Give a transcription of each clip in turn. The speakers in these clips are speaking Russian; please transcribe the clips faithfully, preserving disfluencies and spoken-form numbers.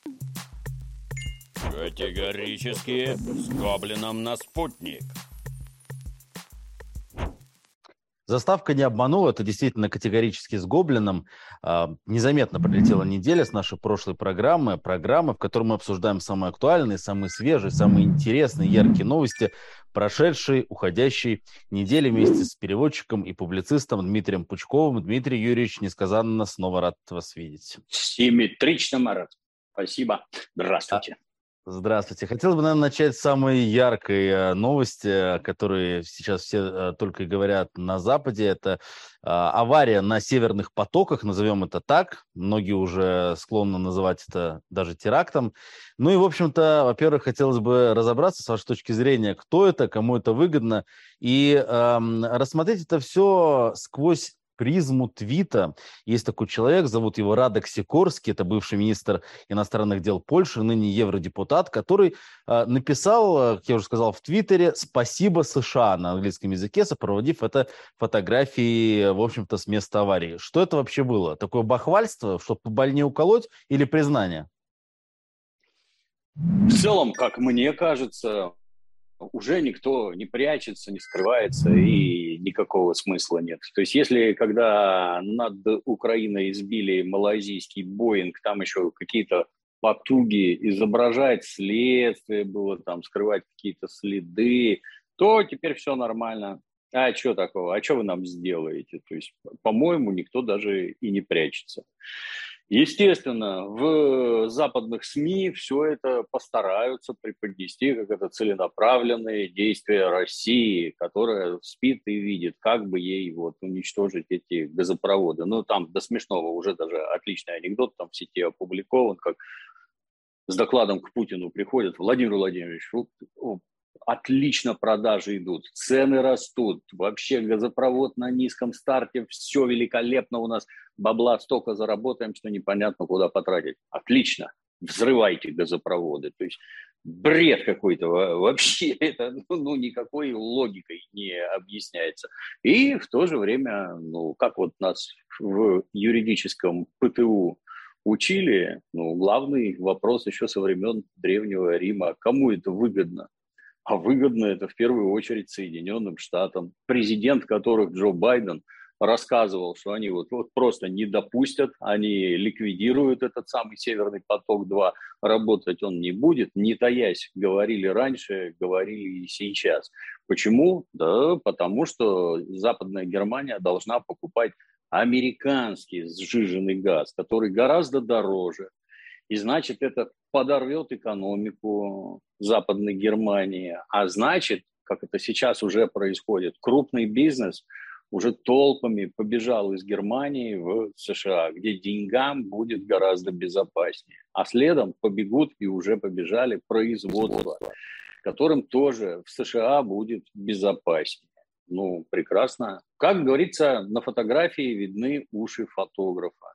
Категорически с Гоблином на спутник. Заставка не обманула, это действительно категорически с Гоблином. А, незаметно пролетела неделя с нашей прошлой программы, программы, в которой мы обсуждаем самые актуальные, самые свежие, самые интересные, яркие новости прошедшей, уходящей недели вместе с переводчиком и публицистом Дмитрием Пучковым. Дмитрий Юрьевич, несказанно снова рад вас видеть. Симметрично, Марат. Спасибо. Здравствуйте. А... Здравствуйте. Хотелось бы, наверное, начать с самой яркой э, новости, о которой сейчас все э, только и говорят на Западе. Это э, авария на северных потоках, назовем это так. Многие уже склонны называть это даже терактом. Ну и, в общем-то, во-первых, хотелось бы разобраться с вашей точки зрения, кто это, кому это выгодно, и э, рассмотреть это все сквозь призму твита. Есть такой человек, зовут его Радек Сикорский, это бывший министр иностранных дел Польши, ныне евродепутат, который э, написал, как я уже сказал, в Твиттере «Спасибо США» на английском языке, сопроводив это фотографией, в общем-то, с места аварии. Что это вообще было? Такое бахвальство, чтобы побольнее уколоть, или признание? В целом, как мне кажется, уже никто не прячется, не скрывается, и никакого смысла нет. То есть если когда над Украиной избили малайзийский Боинг, там еще какие-то потуги изображать следствие было, там скрывать какие-то следы, то теперь все нормально. А что такого? А что вы нам сделаете? То есть, по-моему, никто даже и не прячется. Естественно, в западных СМИ все это постараются преподнести как это целенаправленные действия России, которая спит и видит, как бы ей вот уничтожить эти газопроводы. Ну, там до смешного уже даже отличный анекдот там в сети опубликован, как с докладом к Путину приходят: Владимир Владимирович, отлично продажи идут, цены растут, вообще газопровод на низком старте, все великолепно у нас, бабла столько заработаем, что непонятно куда потратить. Отлично, взрывайте газопроводы. То есть бред какой-то вообще, это ну, никакой логикой не объясняется. И в то же время, ну, как вот нас в юридическом ПТУ учили, ну, главный вопрос еще со времен Древнего Рима: кому это выгодно? А выгодно это в первую очередь Соединенным Штатам, президент которых Джо Байден рассказывал, что они вот, вот просто не допустят, они ликвидируют этот самый Северный поток-два, работать он не будет, не таясь, говорили раньше, говорили и сейчас. Почему? Да потому что Западная Германия должна покупать американский сжиженный газ, который гораздо дороже. И значит, это подорвет экономику Западной Германии. А значит, как это сейчас уже происходит, крупный бизнес уже толпами побежал из Германии в США, где деньгам будет гораздо безопаснее. А следом побегут и уже побежали производства, которым тоже в США будет безопаснее. Ну, прекрасно. Как говорится, на фотографии видны уши фотографа.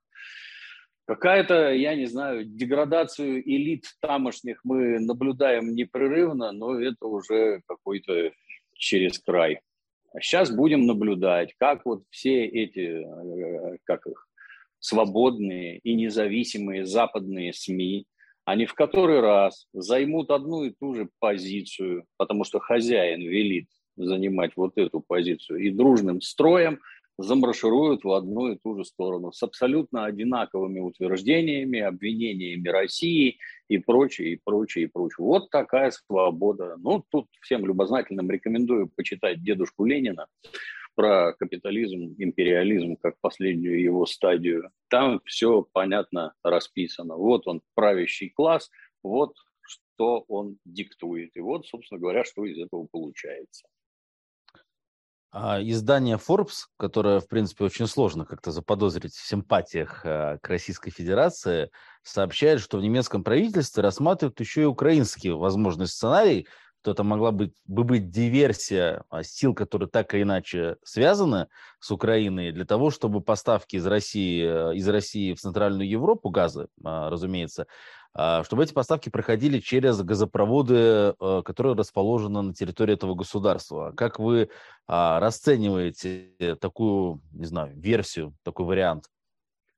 Какая-то, я не знаю, деградацию элит тамошних мы наблюдаем непрерывно, но это уже какой-то через край. А сейчас будем наблюдать, как вот все эти, как их, свободные и независимые западные СМИ, они в который раз займут одну и ту же позицию, потому что хозяин велит занимать вот эту позицию, и дружным строем замаршируют в одну и ту же сторону с абсолютно одинаковыми утверждениями, обвинениями России и прочее, и прочее, и прочее. Вот такая свобода. Ну, тут всем любознательным рекомендую почитать дедушку Ленина про капитализм, империализм как последнюю его стадию. Там все понятно расписано. Вот он, правящий класс, вот что он диктует. И вот, собственно говоря, что из этого получается. Издание Forbes, которое, в принципе, очень сложно как-то заподозрить в симпатиях к Российской Федерации, сообщает, что в немецком правительстве рассматривают еще и украинский возможный сценарий, что это могла быть, бы быть диверсия сил, которые так или иначе связаны с Украиной, для того, чтобы поставки из России, из России в Центральную Европу газа, разумеется, чтобы эти поставки проходили через газопроводы, которые расположены на территории этого государства. Как вы расцениваете такую, не знаю, версию, такой вариант?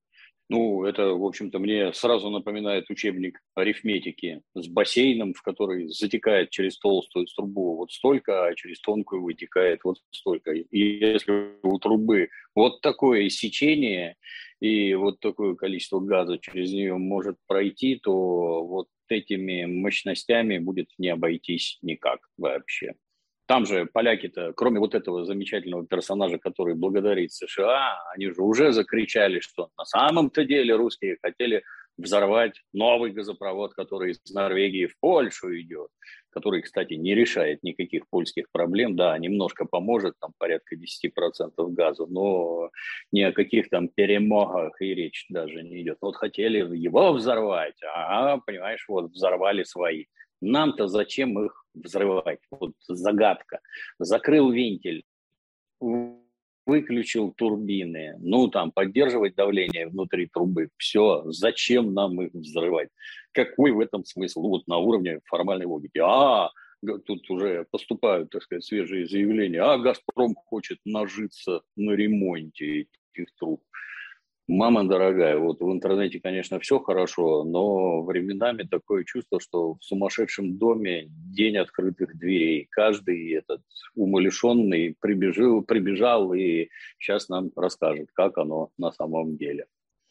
Ну, это, в общем-то, мне сразу напоминает учебник арифметики с бассейном, в который затекает через толстую трубу вот столько, а через тонкую вытекает вот столько. И если у трубы вот такое сечение и вот такое количество газа через нее может пройти, то вот этими мощностями будет не обойтись никак вообще. Там же поляки-то, кроме вот этого замечательного персонажа, который благодарит США, они же уже закричали, что на самом-то деле русские хотели взорвать новый газопровод, который из Норвегии в Польшу идет, который, кстати, не решает никаких польских проблем. Да, немножко поможет, там порядка десять процентов газа, но ни о каких там перемогах и речь даже не идет. Вот хотели его взорвать, а, понимаешь, вот взорвали свои. Нам-то зачем их взрывать? Вот загадка. Закрыл вентиль, выключил турбины, ну там поддерживать давление внутри трубы. Все, зачем нам их взрывать? Какой в этом смысл? Ну, вот на уровне формальной логики. А, тут уже поступают, так сказать, свежие заявления. А «Газпром» хочет нажиться на ремонте этих труб. Мама дорогая, вот в интернете, конечно, все хорошо, но временами такое чувство, что в сумасшедшем доме день открытых дверей. Каждый этот умалишенный прибежал, прибежал и сейчас нам расскажет, как оно на самом деле.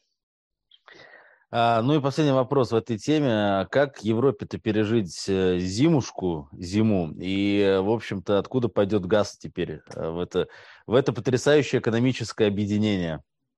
А, ну и последний вопрос в этой теме. Как Европе-то пережить зимушку, зиму? И, в общем-то, откуда пойдет газ теперь в это, в это потрясающее экономическое объединение?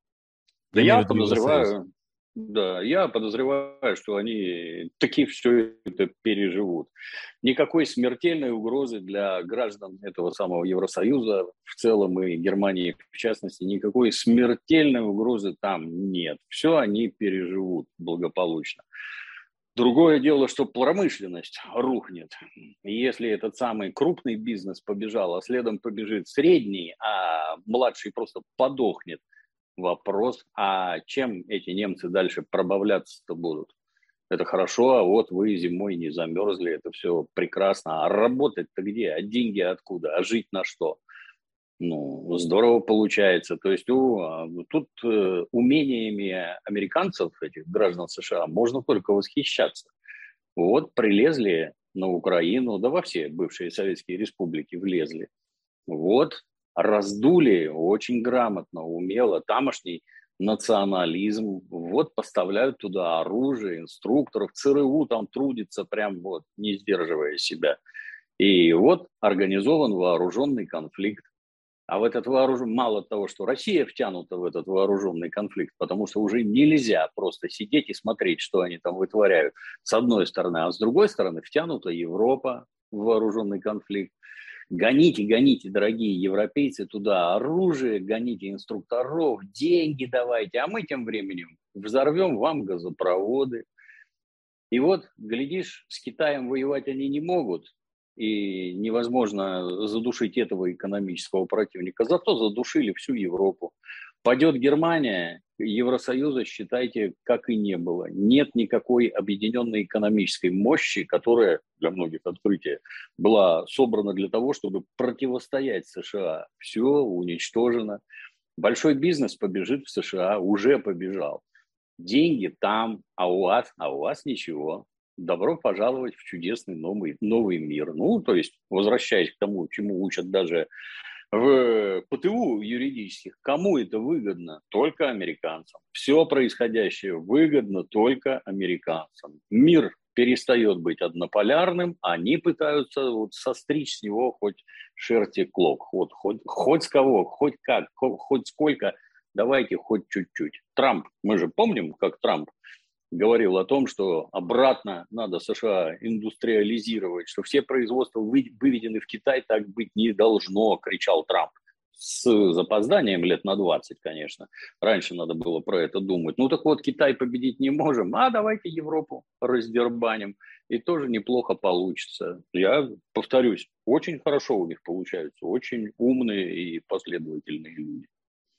Да я, я подозреваю, да, я подозреваю, что они таки все это переживут. Никакой смертельной угрозы для граждан этого самого Евросоюза в целом и Германии в частности, никакой смертельной угрозы там нет. Все они переживут благополучно. Другое дело, что промышленность рухнет. Если этот самый крупный бизнес побежал, а следом побежит средний, а младший просто подохнет, вопрос, а чем эти немцы дальше пробавляться-то будут? Это хорошо, а вот вы зимой не замерзли, это все прекрасно. А работать-то где? А деньги откуда? А жить на что? Ну, здорово получается. То есть у, тут э, умениями американцев, этих граждан США, можно только восхищаться. Вот прилезли на Украину, да во все бывшие советские республики влезли. Вот раздули очень грамотно, умело тамошний национализм, вот поставляют туда оружие, инструкторов, ЦРУ там трудится прям вот, не сдерживая себя. И вот организован вооруженный конфликт. А в этот вооруженный, мало того, что Россия втянута в этот вооруженный конфликт, потому что уже нельзя просто сидеть и смотреть, что они там вытворяют, с одной стороны, а с другой стороны втянута Европа в вооруженный конфликт. Гоните, гоните, дорогие европейцы, туда оружие, гоните инструкторов, деньги давайте, а мы тем временем взорвем вам газопроводы. И вот, глядишь, с Китаем воевать они не могут, и невозможно задушить этого экономического противника, зато задушили всю Европу. Падет Германия, Евросоюза, считайте, как и не было. Нет никакой объединенной экономической мощи, которая, для многих открытие, была собрана для того, чтобы противостоять США. Все уничтожено. Большой бизнес побежит в США, уже побежал. Деньги там, а у вас, а у вас ничего. Добро пожаловать в чудесный новый, новый мир. Ну, то есть, возвращаясь к тому, чему учат даже в ПТУ юридических, кому это выгодно? Только американцам. Все происходящее выгодно только американцам. Мир перестает быть однополярным, они пытаются вот состричь с него хоть шерсти клок, вот, хоть, хоть с кого, хоть как, хоть, хоть сколько, давайте хоть чуть-чуть. Трамп, мы же помним, как Трамп говорил о том, что обратно надо США индустриализировать, что все производства выведены в Китай, так быть не должно, кричал Трамп. С запозданием лет на двадцать, конечно. Раньше надо было про это думать. Ну так вот, Китай победить не можем, а давайте Европу раздербаним. И тоже неплохо получится. Я повторюсь, очень хорошо у них получаются, очень умные и последовательные люди.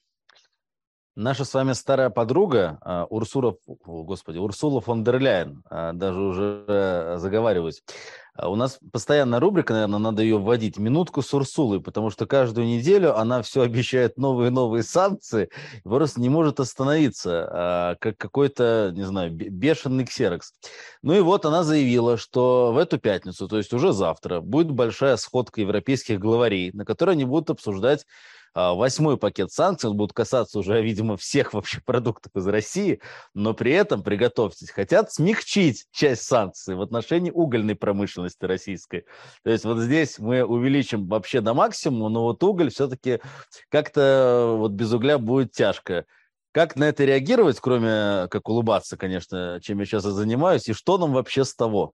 Наша с вами старая подруга Урсула, о, господи, Урсула фон дер Ляйен, даже уже заговариваюсь, У нас постоянная рубрика, наверное, надо ее вводить, «Минутку с Урсулой», потому что каждую неделю она все обещает новые и новые санкции, и просто не может остановиться, как какой-то, не знаю, бешеный ксерокс. Ну и вот она заявила, что в эту пятницу, то есть уже завтра, будет большая сходка европейских главарей, на которой они будут обсуждать восьмой пакет санкций. Он будет касаться уже, видимо, всех вообще продуктов из России, но при этом, приготовьтесь, хотят смягчить часть санкций в отношении угольной промышленности российской. То есть вот здесь мы увеличим вообще до максимума, но вот уголь все-таки как-то вот без угля будет тяжко. Как на это реагировать, кроме как улыбаться, конечно, чем я сейчас и занимаюсь, и что нам вообще с того?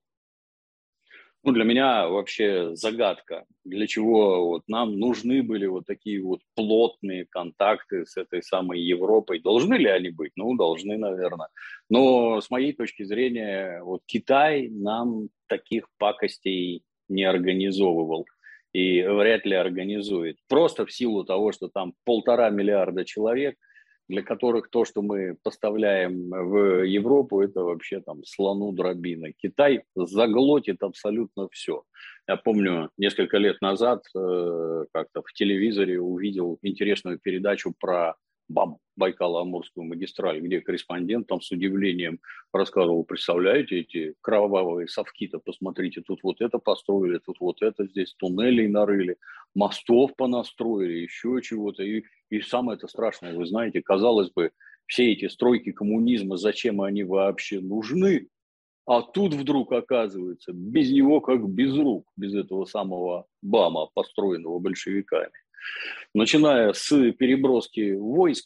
Ну, для меня вообще загадка, для чего вот нам нужны были вот такие вот плотные контакты с этой самой Европой. Должны ли они быть? Ну, должны, наверное. Но с моей точки зрения, вот Китай нам таких пакостей не организовывал и вряд ли организует. Просто в силу того, что там полтора миллиарда человек, для которых то, что мы поставляем в Европу, это вообще там слону дробина. Китай заглотит абсолютно все. Я помню, несколько лет назад э, как-то в телевизоре увидел интересную передачу про БАМ, Байкало-Амурскую магистраль, где корреспондент там с удивлением рассказывал: представляете, эти кровавые совки-то, посмотрите, тут вот это построили, тут вот это, здесь туннелей нарыли, мостов понастроили, еще чего-то. И, и самое это страшное, вы знаете, казалось бы, все эти стройки коммунизма, зачем они вообще нужны? А тут вдруг оказывается, без него как без рук, без этого самого БАМа, построенного большевиками. Начиная с переброски войск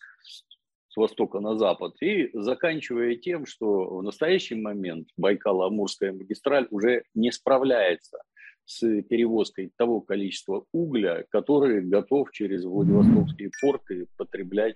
с востока на запад и заканчивая тем, что в настоящий момент Байкало-Амурская магистраль уже не справляется с перевозкой того количества угля, который готов через Владивостокские порты потреблять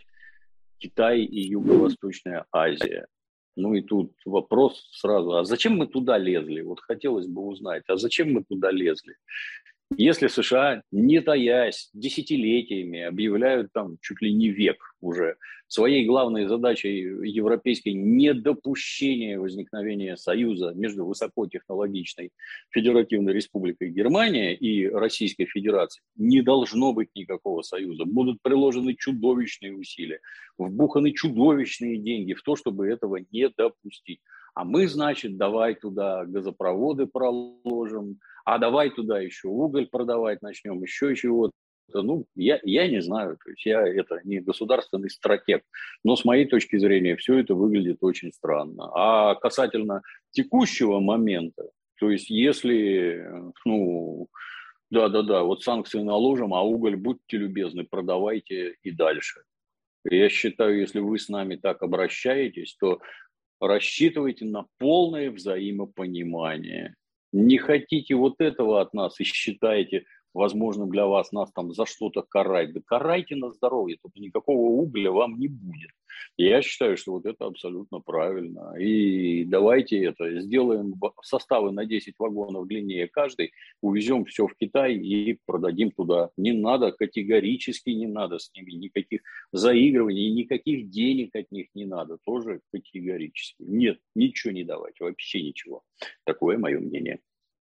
Китай и Юго-Восточная Азия. Ну и тут вопрос сразу: а зачем мы туда лезли? Вот хотелось бы узнать, а зачем мы туда лезли? Если США, не таясь, десятилетиями объявляют там чуть ли не век уже своей главной задачей европейской недопущение возникновения союза между высокотехнологичной Федеративной Республикой Германия и Российской Федерацией, не должно быть никакого союза. Будут приложены чудовищные усилия, вбуханы чудовищные деньги в то, чтобы этого не допустить. А мы, значит, давай туда газопроводы проложим, а давай туда еще уголь продавать начнем, еще чего-то. Ну, я, я не знаю, то есть я это не государственный стратег, но с моей точки зрения все это выглядит очень странно. А касательно текущего момента, то есть если, ну, да-да-да, вот санкции наложим, а уголь, будьте любезны, продавайте и дальше. Я считаю, если вы с нами так обращаетесь, то рассчитывайте на полное взаимопонимание. Не хотите вот этого от нас и считаете возможным для вас нас там за что-то карать. Да карайте на здоровье, только никакого угля вам не будет. Я считаю, что вот это абсолютно правильно. И давайте это сделаем составы на десять вагонов длиннее каждый, увезем все в Китай и продадим туда. Не надо, категорически не надо с ними никаких заигрываний, и никаких денег от них не надо. Тоже категорически. Нет, ничего не давать, вообще ничего. Такое мое мнение.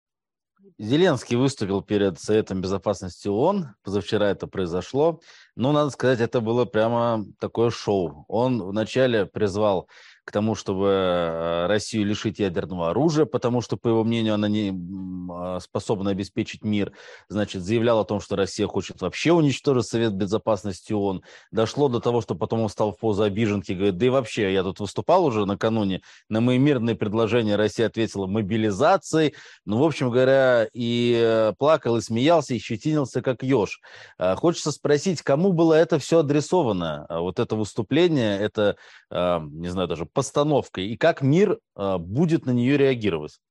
Зеленский выступил перед Советом Безопасности ООН, позавчера это произошло, но, надо сказать, это было прямо такое шоу. Он вначале призвал к тому, чтобы Россию лишить ядерного оружия, потому что, по его мнению, она не способна обеспечить мир. Значит, заявлял о том, что Россия хочет вообще уничтожить Совет Безопасности ООН. Дошло до того, что потом он встал в позу обиженки и говорит: да и вообще, я тут выступал уже накануне, на мои мирные предложения Россия ответила мобилизацией. Ну, в общем говоря, и плакал, и смеялся, и щетинился, как еж. Хочется спросить, кому было это все адресовано? Вот это выступление, это, не знаю, даже постановка, и как мир будет на нее реагировать?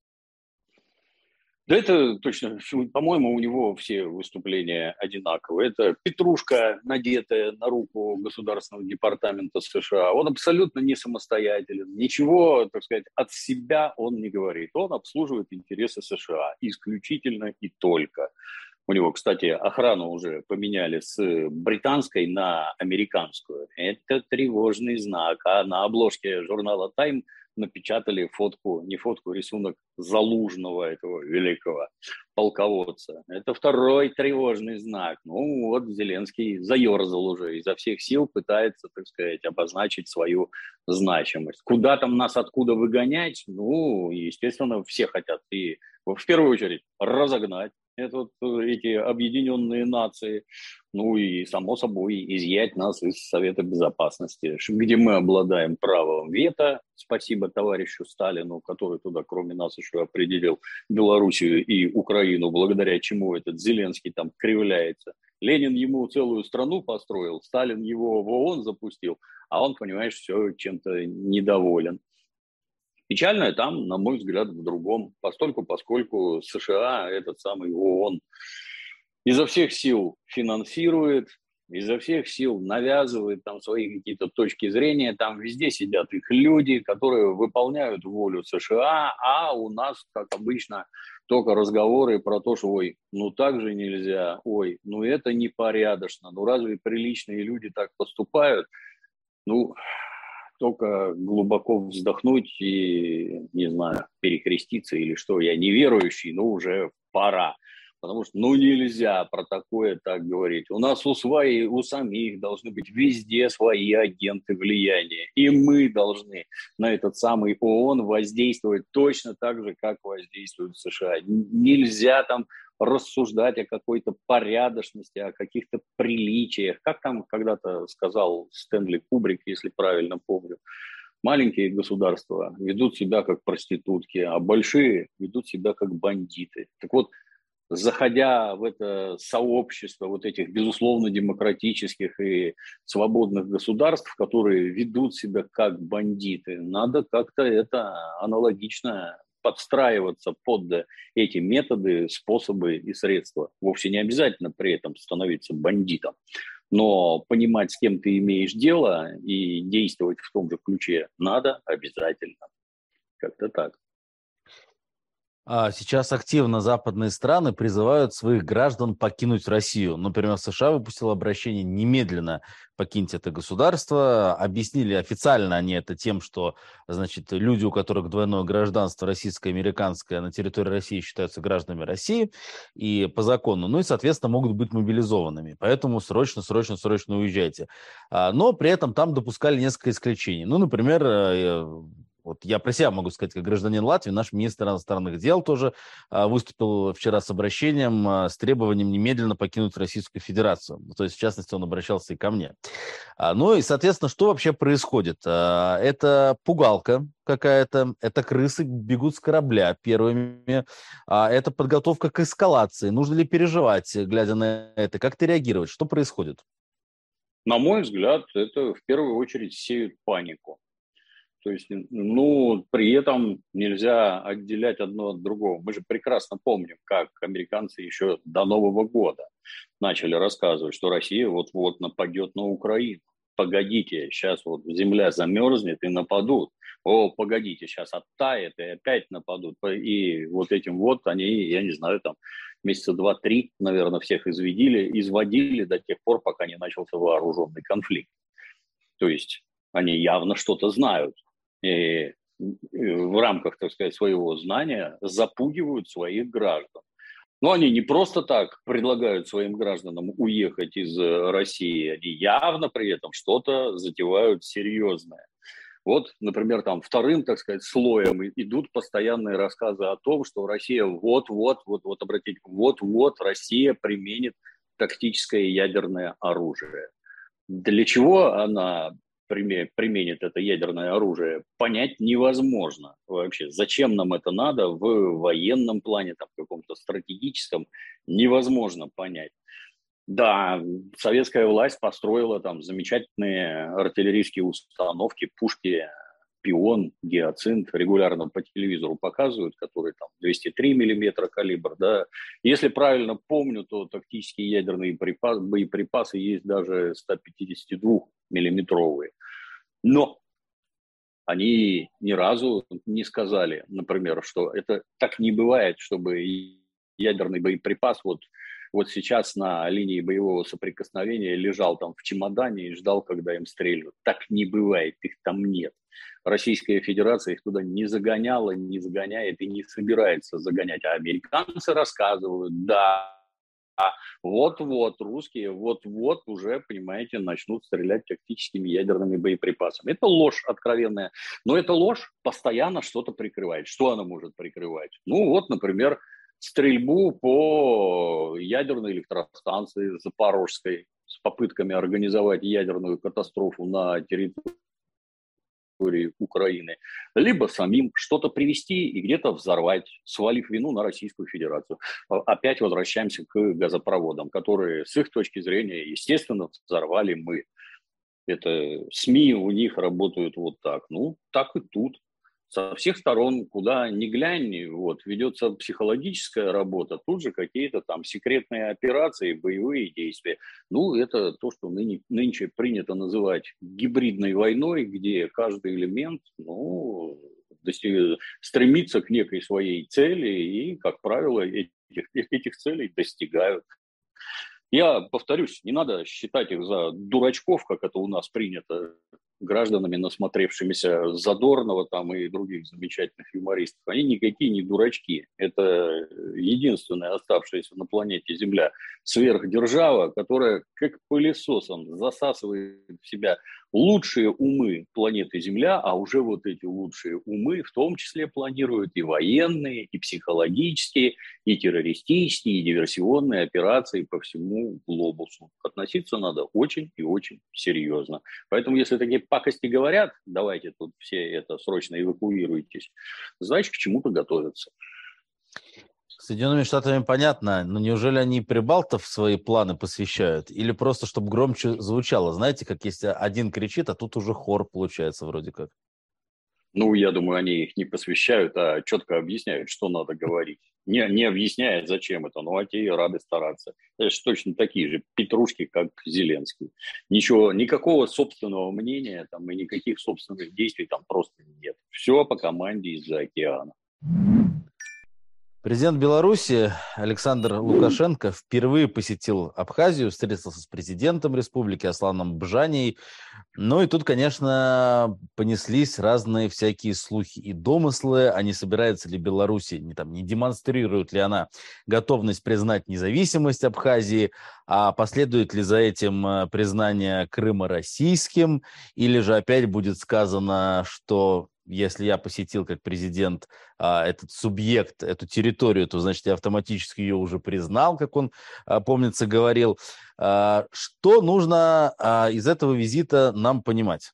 Да это точно, по-моему, у него все выступления одинаковые. Это петрушка, надетая на руку Государственного департамента США. Он абсолютно не самостоятелен. Ничего, так сказать, от себя он не говорит. Он обслуживает интересы США исключительно и только. У него, кстати, охрану уже поменяли с британской на американскую. Это тревожный знак. А на обложке журнала «Тайм» напечатали фотку, не фотку, рисунок Залужного, этого великого полководца. Это второй тревожный знак. Ну вот Зеленский заерзал уже, изо всех сил пытается, так сказать, обозначить свою значимость. Куда там нас откуда выгонять? Ну, естественно, все хотят. И в первую очередь разогнать это, эти объединенные нации, ну и, само собой, изъять нас из Совета Безопасности, где мы обладаем правом вето, спасибо товарищу Сталину, который туда, кроме нас, еще определил Белоруссию и Украину, благодаря чему этот Зеленский там кривляется. Ленин ему целую страну построил, Сталин его в ООН запустил, а он, понимаешь, все чем-то недоволен. Печальное там, на мой взгляд, в другом, постольку, поскольку США этот самый ООН изо всех сил финансирует, изо всех сил навязывает там свои какие-то точки зрения, там везде сидят их люди, которые выполняют волю США, а у нас, как обычно, только разговоры про то, что ой, ну так же нельзя, ой, ну это непорядочно, ну разве приличные люди так поступают? Ну, только глубоко вздохнуть и, не знаю, перекреститься или что. Я неверующий, но уже пора. Потому что, ну, нельзя про такое так говорить. У нас у своих, у самих должны быть везде свои агенты влияния. И мы должны на этот самый ООН воздействовать точно так же, как воздействуют США. Нельзя там рассуждать о какой-то порядочности, о каких-то приличиях. Как там когда-то сказал Стэнли Кубрик, если правильно помню, маленькие государства ведут себя как проститутки, а большие ведут себя как бандиты. Так вот, заходя в это сообщество вот этих, безусловно, демократических и свободных государств, которые ведут себя как бандиты, надо как-то это аналогично подстраиваться под эти методы, способы и средства. Вовсе не обязательно при этом становиться бандитом, но понимать, с кем ты имеешь дело и действовать в том же ключе надо обязательно. Как-то так. А Сейчас активно западные страны призывают своих граждан покинуть Россию. Например, США выпустила обращение немедленно покинуть это государство. Объяснили официально они это тем, что, значит, люди, у которых двойное гражданство российское и американское на территории России считаются гражданами России и по закону, ну и, соответственно, могут быть мобилизованными. Поэтому срочно, срочно, срочно уезжайте. А, Но при этом там допускали несколько исключений. Ну, например, э, вот я про себя могу сказать, как гражданин Латвии, наш министр иностранных дел тоже а, выступил вчера с обращением, а, с требованием немедленно покинуть Российскую Федерацию. То есть, в частности, он обращался и ко мне. А, ну и, соответственно, что вообще происходит? А, это пугалка какая-то, это крысы бегут с корабля первыми, а, это подготовка к эскалации. Нужно ли переживать, глядя на это? Как-то реагировать? Что происходит? На мой взгляд, это в первую очередь сеют панику. То есть, ну, при этом нельзя отделять одно от другого. Мы же прекрасно помним, как американцы еще до Нового года начали рассказывать, что Россия вот-вот нападет на Украину. Погодите, сейчас вот земля замерзнет и нападут. О, погодите, сейчас оттает и опять нападут. И вот этим вот они, я не знаю, там месяца два-три, наверное, всех изводили, изводили до тех пор, пока не начался вооруженный конфликт. То есть они явно что-то знают. И в рамках, так сказать, своего знания запугивают своих граждан. Но они не просто так предлагают своим гражданам уехать из России, они явно при этом что-то затевают серьезное. Вот, например, там вторым, так сказать, слоем идут постоянные рассказы о том, что Россия вот-вот, вот-вот, обратите, вот-вот Россия применит тактическое ядерное оружие. Для чего она применит это ядерное оружие, понять невозможно вообще. Зачем нам это надо в военном плане, там, в каком-то стратегическом, невозможно понять. Да, советская власть построила там замечательные артиллерийские установки, пушки «Пион», «Гиацинт», регулярно по телевизору показывают, которые там двести три миллиметра калибр, да. Если правильно помню, то тактические ядерные припасы, боеприпасы есть даже сто пятьдесят два миллиметровые. Но они ни разу не сказали, например, что это так не бывает, чтобы ядерный боеприпас вот вот сейчас на линии боевого соприкосновения лежал там в чемодане и ждал, когда им стрельнут. Так не бывает, их там нет. Российская Федерация их туда не загоняла, не загоняет и не собирается загонять. А американцы рассказывают, да, вот-вот, русские вот-вот уже, понимаете, начнут стрелять тактическими ядерными боеприпасами. Это ложь откровенная. Но эта ложь постоянно что-то прикрывает. Что она может прикрывать? Ну вот, например, стрельбу по ядерной электростанции Запорожской с попытками организовать ядерную катастрофу на территории Украины, либо самим что-то привести и где-то взорвать, свалив вину на Российскую Федерацию. Опять возвращаемся к газопроводам, которые с их точки зрения, естественно, взорвали мы. Это СМИ у них работают вот так. Ну, так и тут. Со всех сторон, куда ни глянь, вот, ведется психологическая работа, тут же какие-то там секретные операции, боевые действия. Ну, это то, что ныне, нынче принято называть гибридной войной, где каждый элемент, ну, достиг, стремится к некой своей цели и, как правило, этих, этих целей достигают. Я повторюсь, не надо считать их за дурачков, как это у нас принято, гражданами, насмотревшимися Задорнова там и других замечательных юмористов. Они никакие не дурачки. Это единственная оставшаяся на планете Земля сверхдержава, которая как пылесосом засасывает в себя лучшие умы планеты Земля, а уже вот эти лучшие умы в том числе планируют и военные, и психологические, и террористические, и диверсионные операции по всему глобусу. Относиться надо очень и очень серьезно. Поэтому, если такие пакости говорят, давайте тут все это срочно эвакуируйтесь, значит, к чему-то готовятся. Соединенными Штатами понятно, но неужели они прибалтов в свои планы посвящают? Или просто, чтобы громче звучало? Знаете, как если один кричит, а тут уже хор получается вроде как. Ну, я думаю, они их не посвящают, а четко объясняют, что надо говорить. Не, не объясняют, зачем это, ну, а те рады стараться. Это же точно такие же петрушки, как Зеленский. Ничего, никакого собственного мнения там, и никаких собственных действий там просто нет. Все по команде из-за океана. Президент Беларуси Александр Лукашенко впервые посетил Абхазию, встретился с президентом республики Асланом Бжанией. Ну и тут, конечно, понеслись разные всякие слухи и домыслы, а не собирается ли Беларусь, не, там, не демонстрирует ли она готовность признать независимость Абхазии, а последует ли за этим признание Крыма российским, или же опять будет сказано, что если я посетил как президент а, этот субъект, эту территорию, то, значит, я автоматически ее уже признал, как он, а, помнится, говорил. А, что нужно а, из этого визита нам понимать?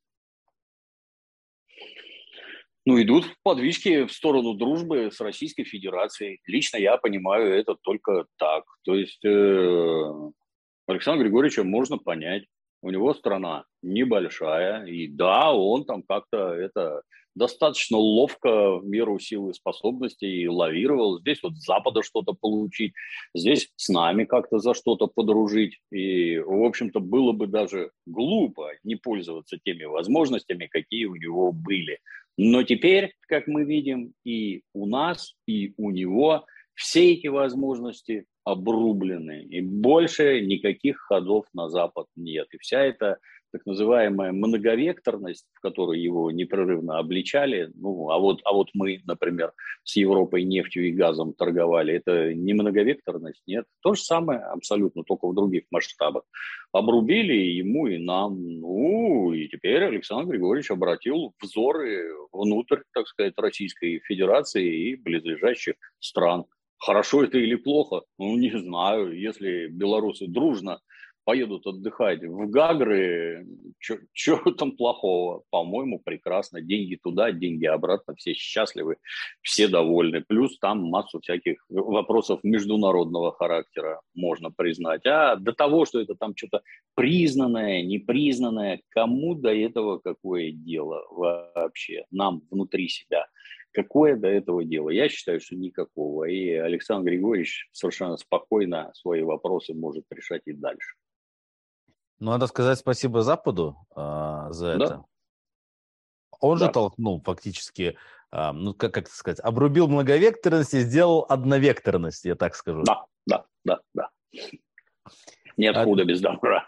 Ну, идут подвижки в сторону дружбы с Российской Федерацией. Лично я понимаю это только так. То есть э, Александра Григорьевича можно понять. У него страна небольшая, и да, он там как-то это достаточно ловко в меру силы и способностей лавировал. Здесь вот с Запада что-то получить, здесь с нами как-то за что-то подружить. И, в общем-то, было бы даже глупо не пользоваться теми возможностями, какие у него были. Но теперь, как мы видим, и у нас, и у него все эти возможности обрублены, и больше никаких ходов на Запад нет. И вся эта так называемая многовекторность, в которой его непрерывно обличали, ну, а вот, а вот мы, например, с Европой нефтью и газом торговали, это не многовекторность, нет. То же самое абсолютно, только в других масштабах. Обрубили ему и нам. Ну, и теперь Александр Григорьевич обратил взоры внутрь, так сказать, Российской Федерации и близлежащих стран. Хорошо это или плохо? Ну, не знаю. Если белорусы дружно поедут отдыхать в Гагры, что там плохого? По-моему, прекрасно. Деньги туда, деньги обратно, все счастливы, все довольны. Плюс там массу всяких вопросов международного характера можно признать. А до того, что это там что-то признанное, непризнанное, кому до этого какое дело вообще? Нам внутри себя. Какое до этого дело? Я считаю, что никакого. И Александр Григорьевич совершенно спокойно свои вопросы может решать и дальше. Ну, надо сказать спасибо Западу э, за Да. это. Он Да. же толкнул фактически, э, ну, как, как сказать, обрубил многовекторность и сделал одновекторность, я так скажу. Да, да, да, да. Нет А- худа без добра.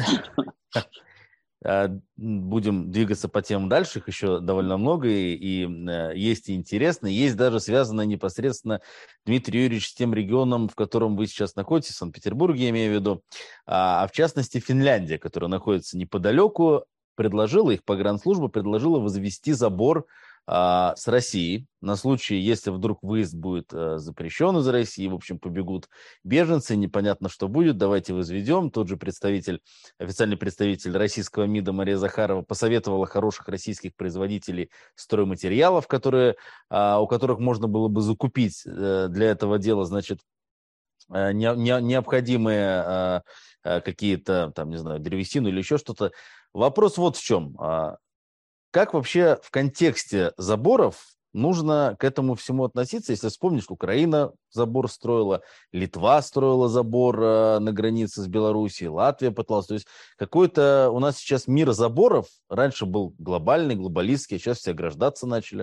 А, Будем двигаться по темам дальше, их еще довольно много, и, и э, есть и интересные, есть даже связанные непосредственно, Дмитрий Юрьевич, с тем регионом, в котором вы сейчас находитесь, Санкт-Петербург, я имею в виду, а, а в частности Финляндия, которая находится неподалеку, предложила, их погранслужба предложила возвести забор а, с Россией на случай, если вдруг выезд будет а, запрещен из России, в общем, побегут беженцы, непонятно, что будет, давайте возведем. Тот же представитель, официальный представитель российского МИДа Мария Захарова посоветовала хороших российских производителей стройматериалов, которые, а, у которых можно было бы закупить а, для этого дела, значит, а, не, не, необходимые а, а, какие-то, там, не знаю, древесину или еще что-то. Вопрос вот в чем. А, как вообще в контексте заборов нужно к этому всему относиться? Если вспомнишь, Украина забор строила, Литва строила забор э, на границе с Белоруссией, Латвия пыталась. То есть какой-то у нас сейчас мир заборов. Раньше был глобальный, глобалистский, а сейчас все ограждаться начали.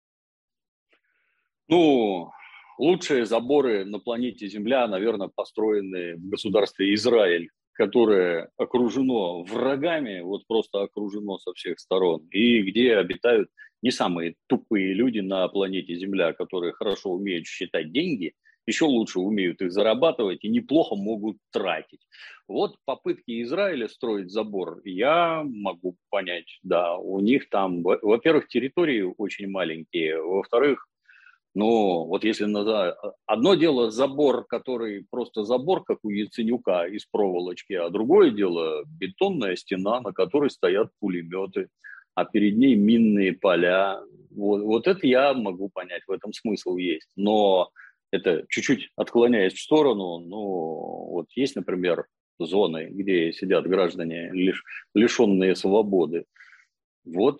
Ну, лучшие заборы на планете Земля, наверное, построены в государстве Израиль, которое окружено врагами, вот просто окружено со всех сторон, и где обитают не самые тупые люди на планете Земля, которые хорошо умеют считать деньги, еще лучше умеют их зарабатывать и неплохо могут тратить. Вот попытки Израиля строить забор я могу понять, да, у них там, во-первых, территории очень маленькие, во-вторых, ну, вот если на... одно дело забор, который просто забор, как у Яценюка из проволочки, а другое дело бетонная стена, на которой стоят пулеметы, а перед ней минные поля. Вот, вот это я могу понять, в этом смысл есть. Но это чуть-чуть отклоняясь в сторону, ну, вот есть, например, зоны, где сидят граждане, лиш... лишенные свободы. Вот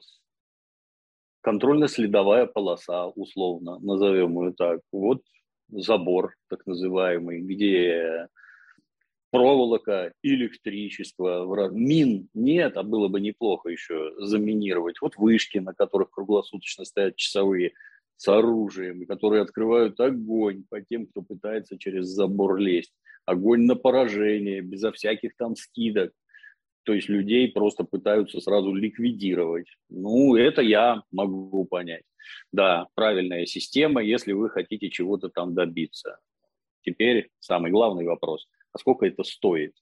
контрольно-следовая полоса, условно, назовем ее так. Вот забор, так называемый, где проволока, электричество, мин нет, а было бы неплохо еще заминировать. Вот вышки, на которых круглосуточно стоят часовые с оружием, которые открывают огонь по тем, кто пытается через забор лезть. Огонь на поражение, безо всяких там скидок. То есть людей просто пытаются сразу ликвидировать. Ну, это я могу понять. Да, правильная система, если вы хотите чего-то там добиться. Теперь самый главный вопрос. А сколько это стоит?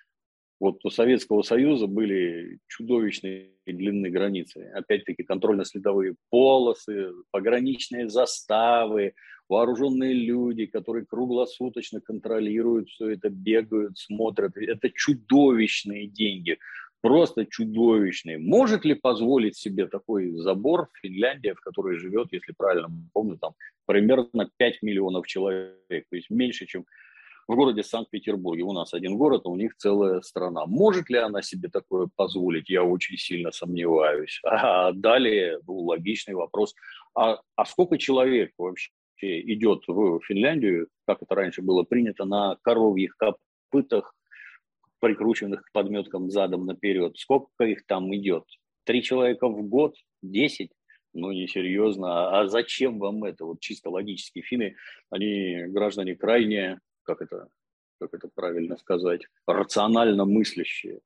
Вот у Советского Союза были чудовищные длины границы. Опять-таки контрольно-следовые полосы, пограничные заставы, вооруженные люди, которые круглосуточно контролируют все это, бегают, смотрят. Это чудовищные деньги, просто чудовищные. Может ли позволить себе такой забор Финляндия, в которой живет, если правильно помню, там примерно пять миллионов человек, то есть меньше, чем в городе Санкт-Петербурге. У нас один город, а у них целая страна. Может ли она себе такое позволить? Я очень сильно сомневаюсь. А далее был логичный вопрос. А, а сколько человек вообще идет в Финляндию, как это раньше было принято, на коровьих копытах, прикрученных к подметкам задом наперед? Сколько их там идет? Три человека в год? Десять? Ну, несерьезно. А зачем вам это? Вот чисто логически. Финны, они граждане крайне... как это, как это правильно сказать, рационально мыслящие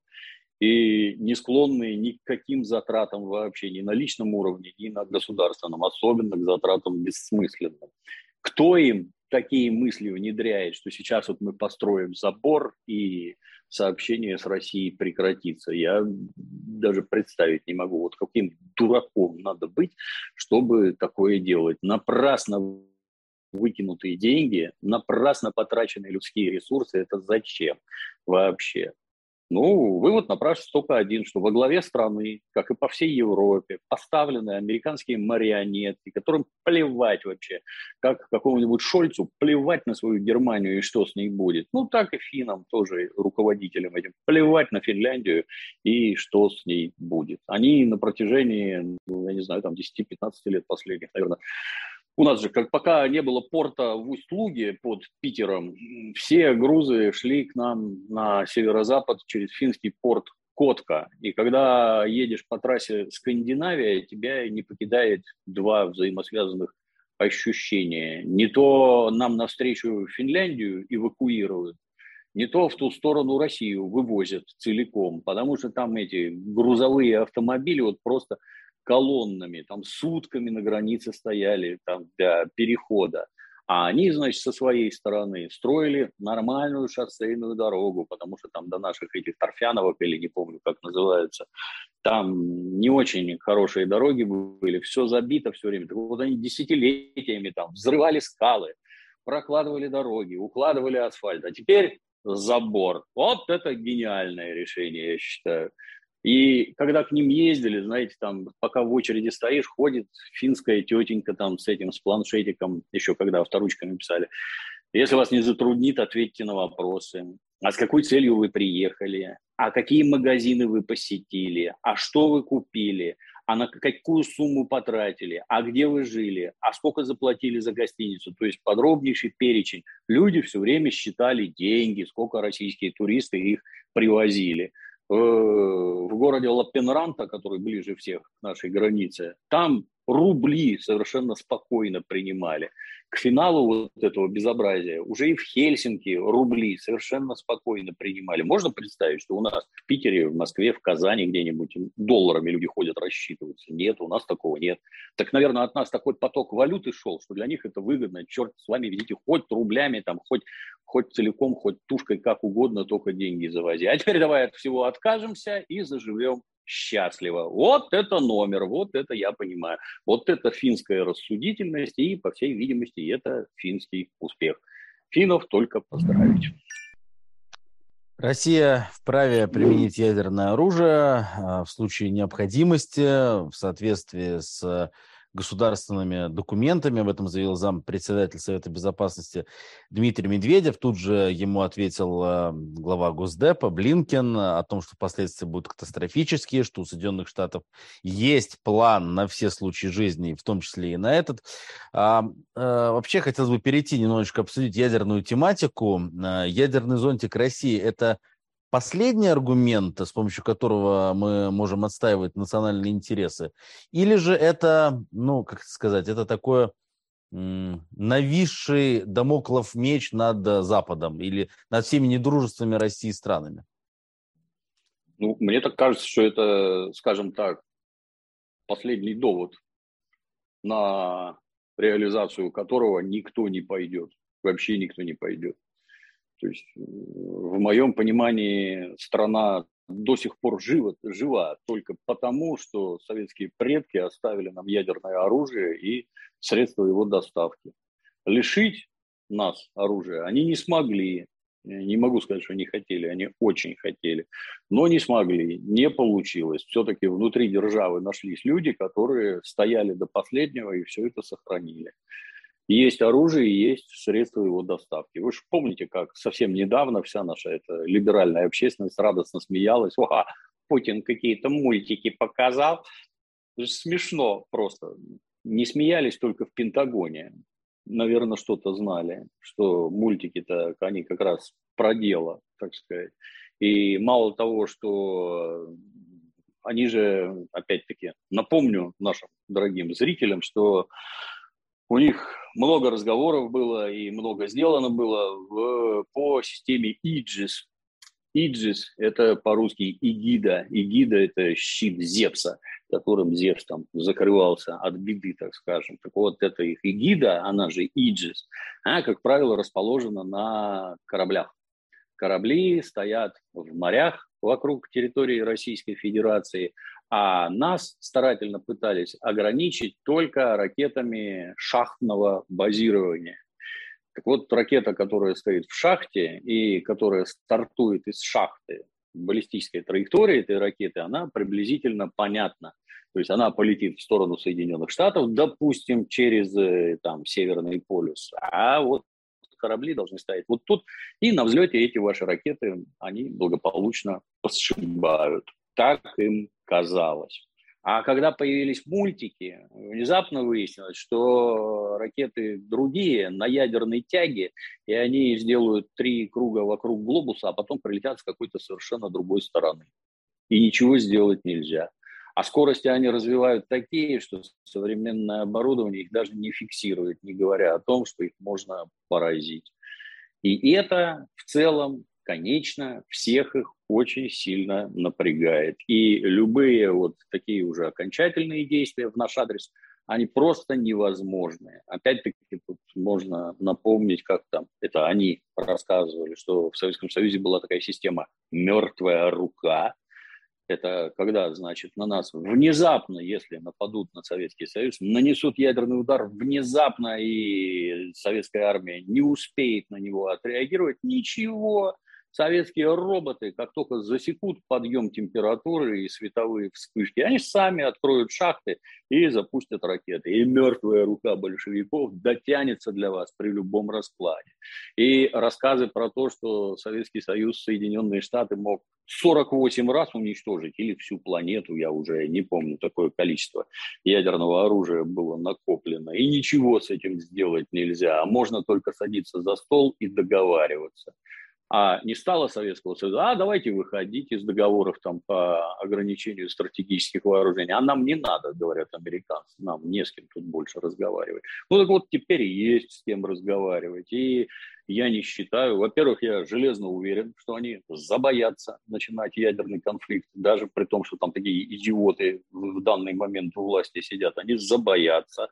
и не склонные ни к каким затратам вообще, ни на личном уровне, ни на государственном, особенно к затратам бессмысленным. Кто им такие мысли внедряет, что сейчас вот мы построим забор и сообщение с Россией прекратится? Я даже представить не могу, вот каким дураком надо быть, чтобы такое делать. Напрасно выкинутые деньги, напрасно потраченные людские ресурсы, это зачем вообще? Ну, вывод напрашивается только один, что во главе страны, как и по всей Европе, поставлены американские марионетки, которым плевать вообще, как какому-нибудь Шольцу плевать на свою Германию и что с ней будет. Ну, так и финнам, тоже руководителям этим, плевать на Финляндию и что с ней будет. Они на протяжении, ну, я не знаю, там десять-пятнадцать лет последних, наверное, у нас же, как пока не было порта в Усть-Луге под Питером, все грузы шли к нам на северо-запад через финский порт Котка. И когда едешь по трассе Скандинавия, тебя не покидает два взаимосвязанных ощущения. Не то нам навстречу Финляндию эвакуируют, не то в ту сторону Россию вывозят целиком, потому что там эти грузовые автомобили вот просто колоннами, там сутками на границе стояли там для перехода. А они, значит, со своей стороны строили нормальную шоссейную дорогу, потому что там до наших этих торфяновок, или не помню, как называются, там не очень хорошие дороги были, все забито все время. Так вот они десятилетиями там взрывали скалы, прокладывали дороги, укладывали асфальт. А теперь забор. Вот это гениальное решение, я считаю. И когда к ним ездили, знаете, там, пока в очереди стоишь, ходит финская тетенька там с этим, с планшетиком, еще когда авторучками писали. Если вас не затруднит, ответьте на вопросы. А с какой целью вы приехали? А какие магазины вы посетили? А что вы купили? А на какую сумму потратили? А где вы жили? А сколько заплатили за гостиницу? То есть подробнейший перечень. Люди все время считали деньги, сколько российские туристы их привозили. В городе Лаппенранта, который ближе всех к нашей границе, там рубли совершенно спокойно принимали. К финалу вот этого безобразия уже и в Хельсинки рубли совершенно спокойно принимали. Можно представить, что у нас в Питере, в Москве, в Казани где-нибудь долларами люди ходят рассчитываться? Нет, у нас такого нет. Так, наверное, от нас такой поток валюты шел, что для них это выгодно. Черт с вами, видите, хоть рублями, там, хоть, хоть целиком, хоть тушкой, как угодно, только деньги завози. А теперь давай от всего откажемся и заживем счастливо. Вот это номер, вот это я понимаю. Вот это финская рассудительность и, по всей видимости, это финский успех. Финнов только поздравить. Россия вправе применить ядерное оружие в случае необходимости в соответствии с государственными документами. Об этом заявил зампредседатель Совета Безопасности Дмитрий Медведев. Тут же ему ответил глава Госдепа Блинкен о том, что последствия будут катастрофические, что у Соединенных Штатов есть план на все случаи жизни, в том числе и на этот. А, а, вообще хотелось бы перейти немножечко обсудить ядерную тематику. Ядерный зонтик России – это последний аргумент, с помощью которого мы можем отстаивать национальные интересы, или же это, ну, как сказать, это такое м, нависший дамоклов меч над Западом или над всеми недружественными России странами? Ну, мне так кажется, что это, скажем так, последний довод, на реализацию которого никто не пойдет, вообще никто не пойдет. То есть, в моем понимании, страна до сих пор жива, жива только потому, что советские предки оставили нам ядерное оружие и средства его доставки. Лишить нас оружия они не смогли. Не могу сказать, что не хотели, они очень хотели, но не смогли, не получилось. Все-таки внутри державы нашлись люди, которые стояли до последнего и все это сохранили. Есть оружие, есть средства его доставки. Вы же помните, как совсем недавно вся наша эта либеральная общественность радостно смеялась. Ага, Путин какие-то мультики показал. Это же смешно просто. Не смеялись только в Пентагоне. Наверное, что-то знали, что мультики-то они как раз про дело, так сказать. И мало того, что они же, опять-таки, напомню нашим дорогим зрителям, что у них много разговоров было и много сделано было в, по системе Aegis. Aegis – это по-русски эгида. Эгида – это щит Зевса, которым Зевс там закрывался от беды, так скажем. Так вот, это их эгида, она же Aegis, она, как правило, расположена на кораблях. Корабли стоят в морях вокруг территории Российской Федерации, а нас старательно пытались ограничить только ракетами шахтного базирования. Так вот, ракета, которая стоит в шахте и которая стартует из шахты, баллистическая траектория этой ракеты, она приблизительно понятна. То есть она полетит в сторону Соединенных Штатов, допустим, через там, Северный полюс, а вот корабли должны стоять вот тут, и на взлете эти ваши ракеты, они благополучно посшибают. Так им казалось. А когда появились мультики, внезапно выяснилось, что ракеты другие, на ядерной тяге, и они сделают три круга вокруг глобуса, а потом прилетят с какой-то совершенно другой стороны. И ничего сделать нельзя. А скорости они развивают такие, что современное оборудование их даже не фиксирует, не говоря о том, что их можно поразить. И это в целом конечно, всех их очень сильно напрягает. И любые вот такие уже окончательные действия в наш адрес, они просто невозможны. Опять-таки, тут можно напомнить, как там, это они рассказывали, что в Советском Союзе была такая система «мертвая рука». Это когда, значит, на нас внезапно, если нападут на Советский Союз, нанесут ядерный удар внезапно, и советская армия не успеет на него отреагировать, ничего. Советские роботы, как только засекут подъем температуры и световые вспышки, они сами откроют шахты и запустят ракеты. И мертвая рука большевиков дотянется для вас при любом раскладе. И рассказы про то, что Советский Союз, Соединенные Штаты мог сорок восемь раз уничтожить, или всю планету, я уже не помню, такое количество ядерного оружия было накоплено, и ничего с этим сделать нельзя, а можно только садиться за стол и договариваться. А не стало Советского Союза, а давайте выходить из договоров там, по ограничению стратегических вооружений. А нам не надо, говорят американцы, нам не с кем тут больше разговаривать. Ну так вот теперь есть с кем разговаривать. И я не считаю, во-первых, я железно уверен, что они забоятся начинать ядерный конфликт, даже при том, что там такие идиоты в данный момент у власти сидят, они забоятся.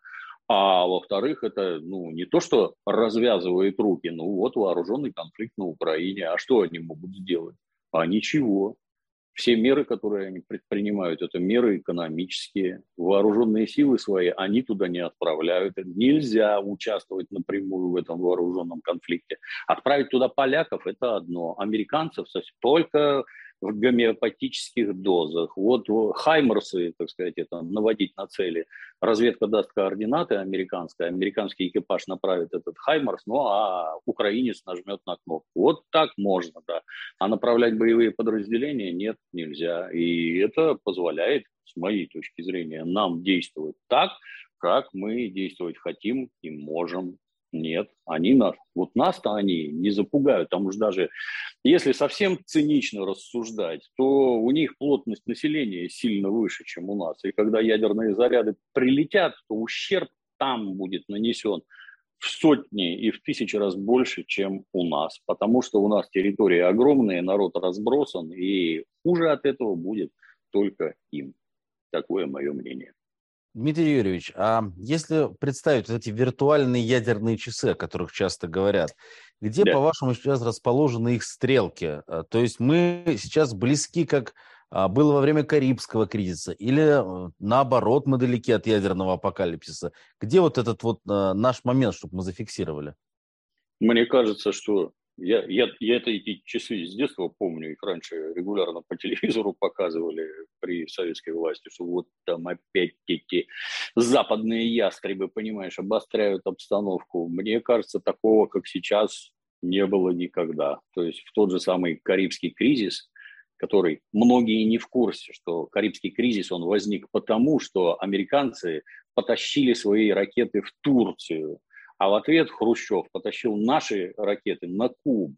А во-вторых, это ну, не то, что развязывает руки, ну вот вооруженный конфликт на Украине, а что они могут сделать? А ничего. Все меры, которые они предпринимают, это меры экономические. Вооруженные силы свои они туда не отправляют. Нельзя участвовать напрямую в этом вооруженном конфликте. Отправить туда поляков – это одно. Американцев только в гомеопатических дозах. Вот хаймерсы, так сказать, это наводить на цели. Разведка даст координаты американская, американский экипаж направит этот хаймерс, ну а украинец нажмет на кнопку. Вот так можно, да. А направлять боевые подразделения нет, нельзя. И это позволяет, с моей точки зрения, нам действовать так, как мы действовать хотим и можем. Нет, они нас, вот нас-то они не запугают, там уж даже, если совсем цинично рассуждать, то у них плотность населения сильно выше, чем у нас. И когда ядерные заряды прилетят, то ущерб там будет нанесен в сотни и в тысячи раз больше, чем у нас. Потому что у нас территории огромные, народ разбросан, и хуже от этого будет только им. Такое мое мнение. Дмитрий Юрьевич, а если представить вот эти виртуальные ядерные часы, о которых часто говорят, где, да. по-вашему, сейчас расположены их стрелки? То есть мы сейчас близки, как было во время Карибского кризиса, или наоборот, мы далеки от ядерного апокалипсиса? Где вот этот вот наш момент, чтобы мы зафиксировали? Мне кажется, что я, я, я это, эти часы с детства помню, их раньше регулярно по телевизору показывали при советской власти, что вот там опять эти западные ястребы, понимаешь, обостряют обстановку. Мне кажется, такого, как сейчас, не было никогда. То есть в тот же самый Карибский кризис, который многие не в курсе, что Карибский кризис, он возник потому, что американцы потащили свои ракеты в Турцию. А в ответ Хрущев потащил наши ракеты на Кубу.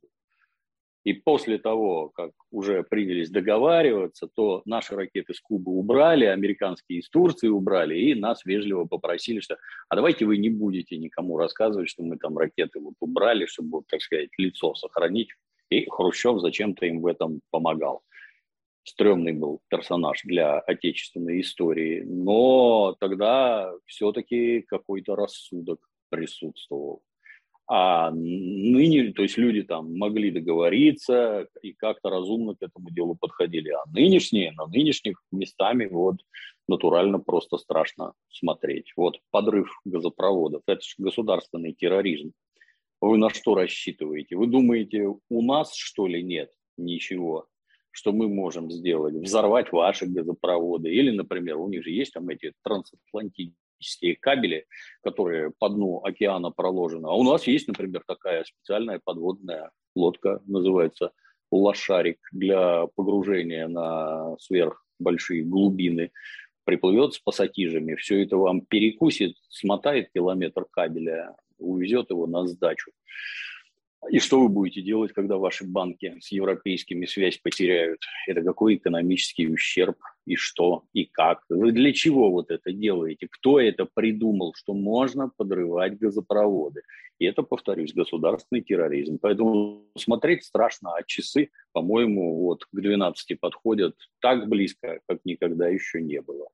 И после того, как уже принялись договариваться, то наши ракеты с Кубы убрали, американские из Турции убрали, и нас вежливо попросили, что а давайте вы не будете никому рассказывать, что мы там ракеты вот убрали, чтобы, так сказать, лицо сохранить. И Хрущев зачем-то им в этом помогал. Стрёмный был персонаж для отечественной истории. Но тогда все-таки какой-то рассудок присутствовал. А ныне, то есть люди там могли договориться и как-то разумно к этому делу подходили. А нынешние, на нынешних местами вот натурально просто страшно смотреть. Вот подрыв газопроводов, это же государственный терроризм. Вы на что рассчитываете? Вы думаете, у нас что ли нет ничего, что мы можем сделать? Взорвать ваши газопроводы? Или, например, у них же есть там эти трансатлантические кабели, которые по дну океана проложены. А у нас есть, например, такая специальная подводная лодка, называется «Лошарик», для погружения на сверхбольшие глубины. Приплывет с пассатижами, все это вам перекусит, смотает километр кабеля, увезет его на сдачу. И что вы будете делать, когда ваши банки с европейскими связь потеряют? Это какой экономический ущерб? И что? И как? Вы для чего вот это делаете? Кто это придумал, что можно подрывать газопроводы? И это, повторюсь, государственный терроризм. Поэтому смотреть страшно, а часы, по-моему, вот к двенадцати подходят так близко, как никогда еще не было.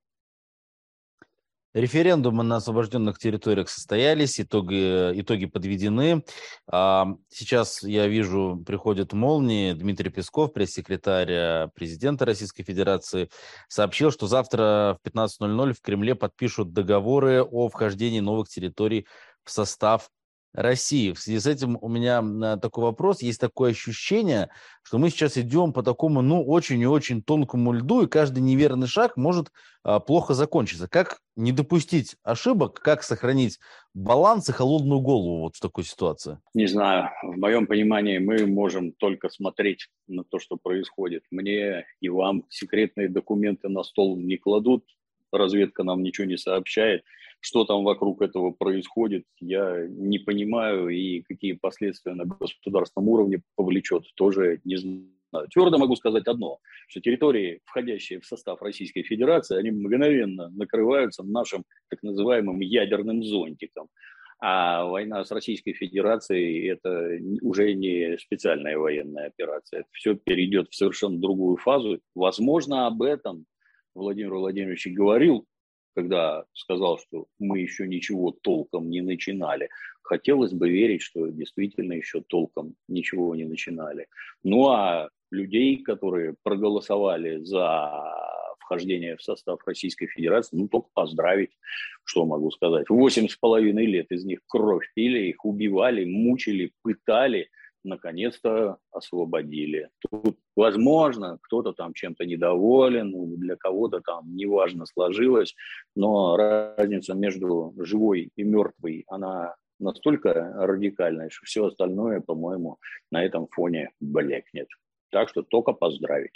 Референдумы на освобожденных территориях состоялись, итоги, итоги подведены. Сейчас я вижу, приходят молнии. Дмитрий Песков, пресс-секретарь президента Российской Федерации, сообщил, что завтра в пятнадцать ноль ноль в Кремле подпишут договоры о вхождении новых территорий в состав России. В связи с этим у меня такой вопрос. Есть такое ощущение, что мы сейчас идем по такому, ну, очень и очень тонкому льду, и каждый неверный шаг может а, плохо закончиться. Как не допустить ошибок, как сохранить баланс и холодную голову вот в такой ситуации? Не знаю. В моем понимании мы можем только смотреть на то, что происходит. Мне и вам секретные документы на стол не кладут, разведка нам ничего не сообщает. Что там вокруг этого происходит, я не понимаю, и какие последствия на государственном уровне повлечет, тоже не знаю. Твердо могу сказать одно, что территории, входящие в состав Российской Федерации, они мгновенно накрываются нашим так называемым ядерным зонтиком. А война с Российской Федерацией – это уже не специальная военная операция. Это все перейдет в совершенно другую фазу. Возможно, об этом Владимир Владимирович говорил, когда сказал, что мы еще ничего толком не начинали. Хотелось бы верить, что действительно еще толком ничего не начинали. Ну а людей, которые проголосовали за вхождение в состав Российской Федерации, ну только поздравить, что могу сказать. Восемь с половиной лет из них кровь пили, их убивали, мучили, пытали. Наконец-то освободили. Тут, возможно, кто-то там чем-то недоволен, для кого-то там неважно сложилось, но разница между живой и мертвой, она настолько радикальная, что все остальное, по-моему, на этом фоне блекнет. Так что только поздравить.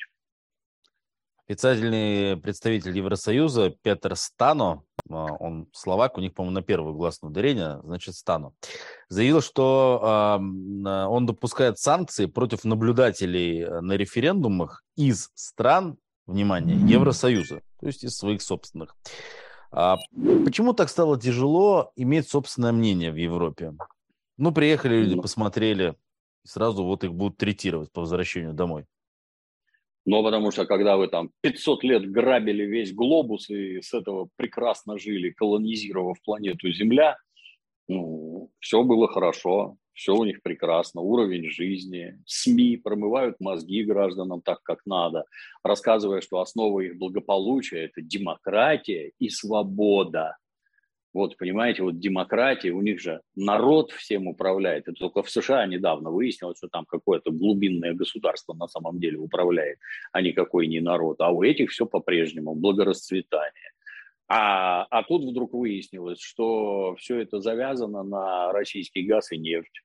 Официальный представитель Евросоюза Петр Стано, он словак, у них, по-моему, на первое гласное ударение, значит, Стано, заявил, что э, он допускает санкции против наблюдателей на референдумах из стран, внимание, Евросоюза, то есть из своих собственных. А почему так стало тяжело иметь собственное мнение в Европе? Ну, приехали люди, посмотрели, и сразу вот их будут третировать по возвращению домой. Но потому что, когда вы там пятьсот лет грабили весь глобус и с этого прекрасно жили, колонизировав планету Земля, ну, все было хорошо, все у них прекрасно, уровень жизни, СМИ промывают мозги гражданам так, как надо, рассказывая, что основа их благополучия – это демократия и свобода. Вот, понимаете, вот демократия, у них же народ всем управляет. Это только в США недавно выяснилось, что там какое-то глубинное государство на самом деле управляет, а никакой не народ. А у этих все по-прежнему, благорасцветание. А, а тут вдруг выяснилось, что все это завязано на российский газ и нефть.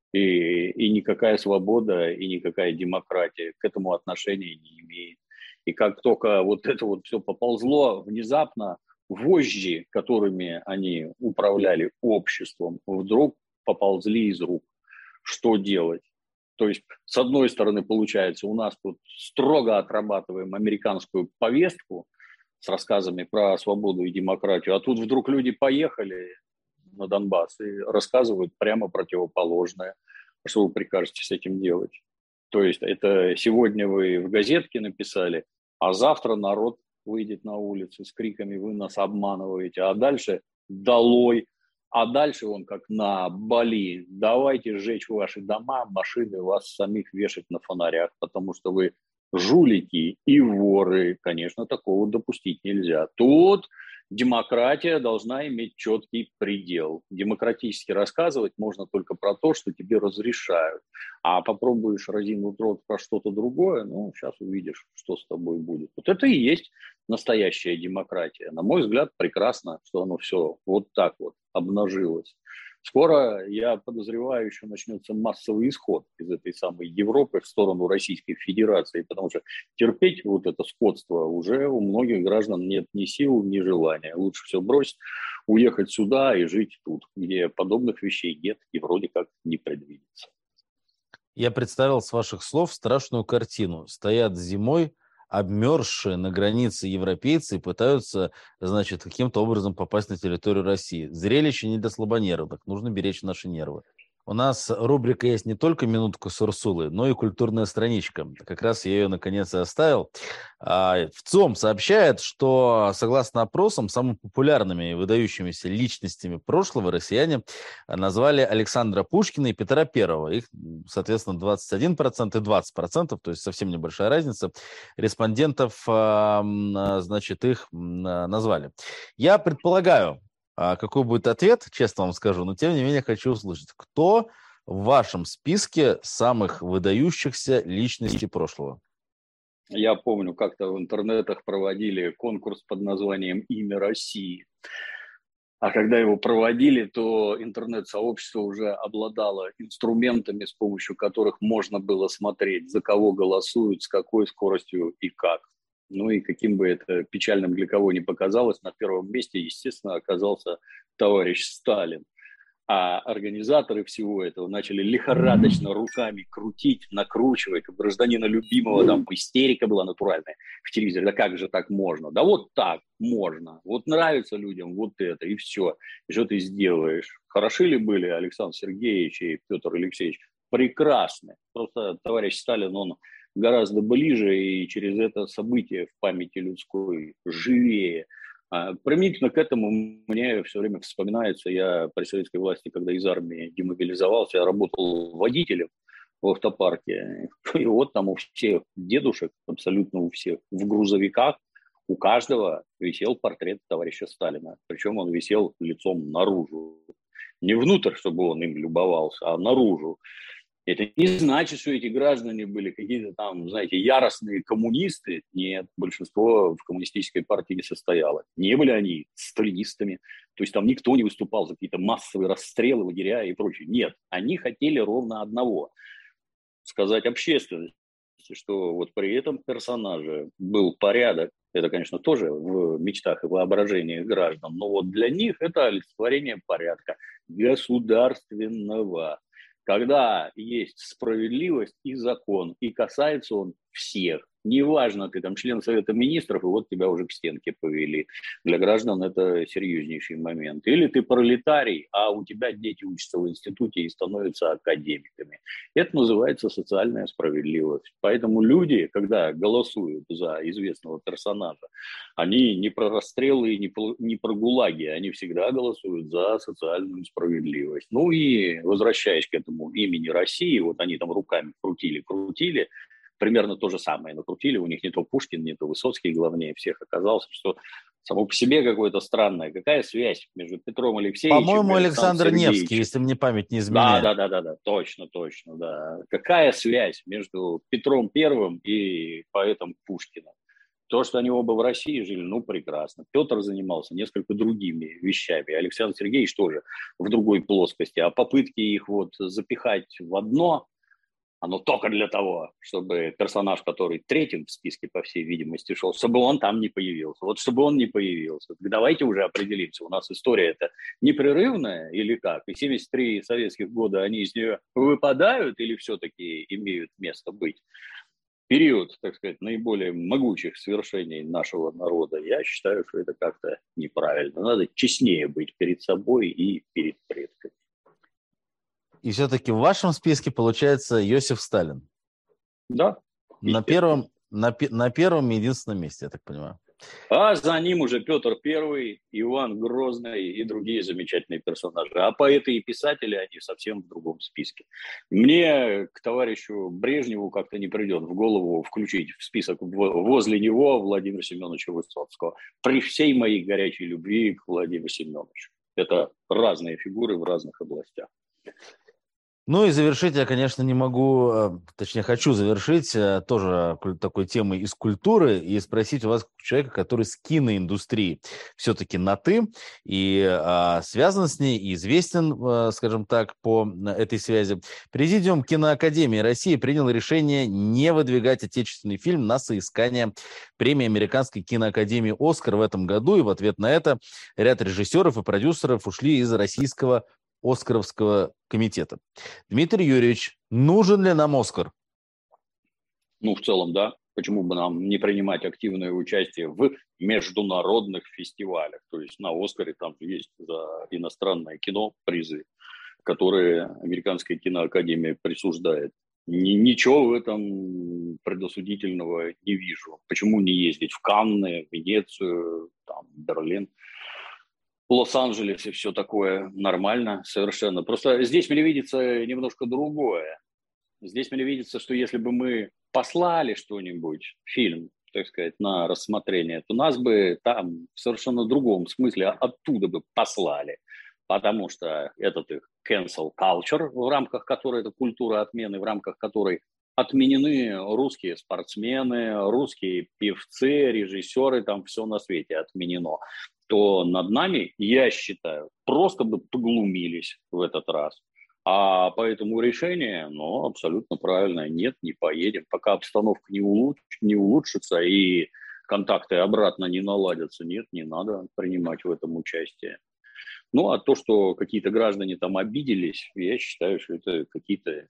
И, и никакая свобода, и никакая демократия к этому отношения не имеет. И как только вот это вот все поползло внезапно, вожжи, которыми они управляли обществом, вдруг поползли из рук. Что делать? То есть, с одной стороны, получается, у нас тут строго отрабатываем американскую повестку с рассказами про свободу и демократию, а тут вдруг люди поехали на Донбасс и рассказывают прямо противоположное. Что вы прикажете с этим делать? То есть, это сегодня вы в газетке написали, а завтра народ выйдет на улицу с криками «Вы нас обманываете», а дальше «Долой», а дальше он как на Бали «Давайте сжечь ваши дома, машины, вас самих вешать на фонарях, потому что вы жулики и воры». Конечно, такого допустить нельзя. Тут демократия должна иметь четкий предел. Демократически рассказывать можно только про то, что тебе разрешают. А попробуешь разинуть рот про что-то другое, ну, сейчас увидишь, что с тобой будет. Вот это и есть настоящая демократия. На мой взгляд, прекрасно, что оно все вот так вот обнажилось. Скоро, я подозреваю, еще начнется массовый исход из этой самой Европы в сторону Российской Федерации, потому что терпеть вот это скотство уже у многих граждан нет ни сил, ни желания. Лучше все бросить, уехать сюда и жить тут, где подобных вещей нет и вроде как не предвидится. Я представил с ваших слов страшную картину. Стоят зимой обмерзшие на границе европейцы и пытаются, значит, каким-то образом попасть на территорию России. Зрелище не для слабонервных, нужно беречь наши нервы. У нас рубрика есть не только «Минутка с Урсулой», но и культурная страничка. Как раз я ее наконец и оставил. ВЦИОМ сообщает, что, согласно опросам, самыми популярными и выдающимися личностями прошлого россияне назвали Александра Пушкина и Петра Первого. Их, соответственно, двадцать один процент и двадцать процентов, то есть совсем небольшая разница. Респондентов, значит, их назвали. Я предполагаю, какой будет ответ, честно вам скажу, но тем не менее хочу услышать, кто в вашем списке самых выдающихся личностей прошлого? Я помню, как-то в интернетах проводили конкурс под названием «Имя России». А когда его проводили, то интернет-сообщество уже обладало инструментами, с помощью которых можно было смотреть, за кого голосуют, с какой скоростью и как. Ну и каким бы это печальным для кого ни показалось, на первом месте, естественно, оказался товарищ Сталин. А организаторы всего этого начали лихорадочно руками крутить, накручивать. У гражданина любимого там истерика была натуральная в телевизоре. Да как же так можно? Да вот так можно. Вот нравится людям вот это, и все. И что ты сделаешь? Хороши ли были Александр Сергеевич и Петр Алексеевич? Прекрасны. Просто товарищ Сталин, он гораздо ближе, и через это событие в памяти людской живее. А, применительно к этому мне все время вспоминается, я при советской власти, когда из армии демобилизовался, я работал водителем в автопарке, и вот там у всех дедушек, абсолютно у всех, в грузовиках, у каждого висел портрет товарища Сталина, причем он висел лицом наружу, не внутрь, чтобы он им любовался, а наружу. Это не значит, что эти граждане были какие-то там, знаете, яростные коммунисты. Нет, большинство в коммунистической партии не состояло. Не были они сталинистами. То есть там никто не выступал за какие-то массовые расстрелы, лагеря и прочее. Нет, они хотели ровно одного. Сказать общественности, что вот при этом персонаже был порядок. Это, конечно, тоже в мечтах и воображении граждан. Но вот для них это олицетворение порядка государственного. Когда есть справедливость и закон, и касается он всех. Неважно, ты там член Совета Министров, и вот тебя уже к стенке повели. Для граждан это серьезнейший момент. Или ты пролетарий, а у тебя дети учатся в институте и становятся академиками. Это называется социальная справедливость. Поэтому люди, когда голосуют за известного персонажа, они не про расстрелы и не про гулаги, они всегда голосуют за социальную справедливость. Ну и возвращаясь к этому имени России, вот они там руками крутили, крутили, примерно то же самое накрутили. У них не то Пушкин, не то Высоцкий, главнее всех оказался, что само по себе какое-то странное. Какая связь между Петром Алексеевичем По-моему, и Александр Невский, если мне память не изменяет. Да, да, да, да, да, точно, точно, да. Какая связь между Петром Первым и поэтом Пушкиным? То, что они оба в России жили, ну, прекрасно. Петр занимался несколько другими вещами. Александр Сергеевич тоже в другой плоскости. А попытки их вот запихать в одно, оно только для того, чтобы персонаж, который третьим в списке, по всей видимости, шел, чтобы он там не появился. Вот чтобы он не появился. Давайте уже определимся. У нас история это непрерывная или как? И семьдесят три советских года, они из нее выпадают или все-таки имеют место быть? Период, так сказать, наиболее могучих свершений нашего народа, я считаю, что это как-то неправильно. Надо честнее быть перед собой и перед предками. И все-таки в вашем списке получается Иосиф Сталин. Да. На первом, на, на первом и единственном месте, я так понимаю. А за ним уже Петр Первый, Иван Грозный и другие замечательные персонажи. А поэты и писатели, они совсем в другом списке. Мне к товарищу Брежневу как-то не придет в голову включить в список возле него Владимира Семеновича Высоцкого. При всей моей горячей любви к Владимиру Семеновичу. Это разные фигуры в разных областях. Ну и завершить я, конечно, не могу, точнее, хочу завершить тоже такой темой из культуры и спросить у вас, человека, который с киноиндустрией все-таки на «ты», и а, связан с ней, и известен, а, скажем так, по этой связи. Президиум Киноакадемии России принял решение не выдвигать отечественный фильм на соискание премии Американской киноакадемии «Оскар» в этом году, и в ответ на это ряд режиссеров и продюсеров ушли из российского Оскаровского комитета. Дмитрий Юрьевич Нужен ли нам «Оскар»? Ну, в целом, да. Почему бы нам не принимать активное участие в международных фестивалях? То есть на «Оскаре» там есть за иностранное кино призы, которые Американская киноакадемия присуждает. Ни, ничего в этом предосудительного не вижу. Почему не ездить в Канны, Венецию, там, Берлин, Лос-Анджелес и все такое нормально совершенно. Просто здесь мне видится немножко другое. Здесь мне видится, что если бы мы послали что-нибудь, фильм, так сказать, на рассмотрение, то нас бы там в совершенно другом смысле оттуда бы послали. Потому что этот их cancel culture, в рамках которой, это культура отмены, в рамках которой отменены русские спортсмены, русские певцы, режиссеры, там все на свете отменено, то над нами, я считаю, просто бы поглумились в этот раз. А поэтому решение, ну, абсолютно правильное. Нет, не поедем. Пока обстановка не, улуч, не улучшится и контакты обратно не наладятся, нет, не надо принимать в этом участие. Ну, а то, что какие-то граждане там обиделись, я считаю, что это какие-то